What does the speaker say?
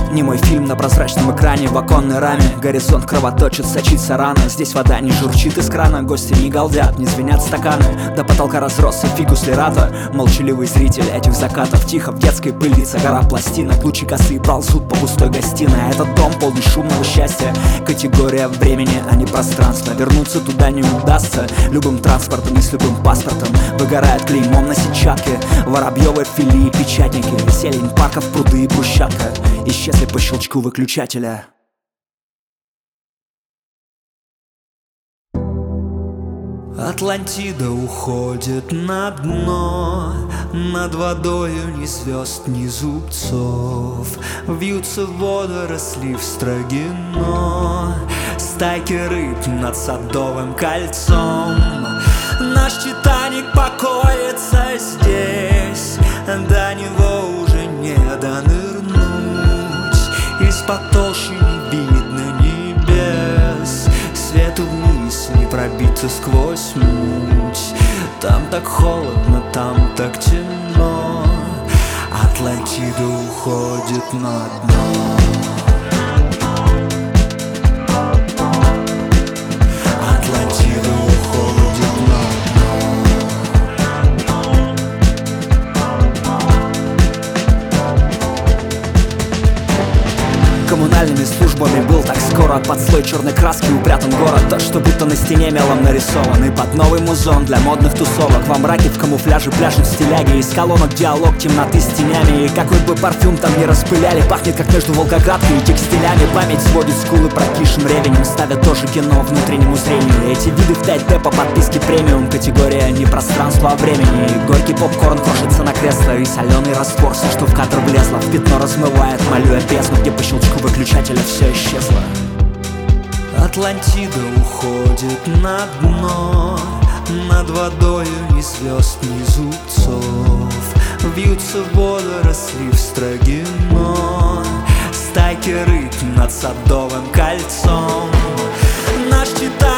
Не мой фильм на прозрачном экране, в оконной раме горизонт кровоточит, сочится рана. Здесь вода не журчит из крана, гости не галдят, не звенят стаканы. До потолка разросся фикус лирата, молчаливый зритель этих закатов. Тихо в детской пылится гора пластинок, лучи косые ползут по пустой гостиной. А этот дом полный шумного счастья, категория времени, а не пространства. Вернуться туда не удастся любым транспортом и с любым паспортом. Выгорает клеймом на сетчатке воробьевой филии печатники. Зелень парков, пруды и брусчатка исчезли по щелчку выключателя. Атлантида уходит на дно, над водою ни звезд, ни зубцов. Вьются водоросли в Строгино, стайки рыб над Садовым кольцом. Наш Титаник покоится здесь, до него уже не донырнуть. Из-под толщи не видно небес, свету вниз не пробиться сквозь муть. Там так холодно, там так темно, Атлантида уходит на дно. Атлантида уходит на коммунальными службами был так скоро под слой черной краски упрятан город. То, что будто на стене мелом нарисован, и под новый музон для модных тусовок. Во мраке в камуфляже пляшут стиляги, из колонок диалог темноты с тенями. И какой бы парфюм там не распыляли, пахнет как между Волгоградкой и текстилями. Память сводит скулы прокисшим ревенем, ставят тоже кино внутреннему зрению. Эти виды в 5D по подписке премиум, категория не пространство, а времени. И горький попкорн крошится на кресло, и соленый раствор, все, что в кадр влезло, в пятно размывает, молю я бездну, где по щелчку выключателя все исчезло. Атлантида уходит на дно, над водою ни звезд, ни зубцов. Вьются водоросли в Строгино, стайки рыб над Садовым кольцом. Наш Титаник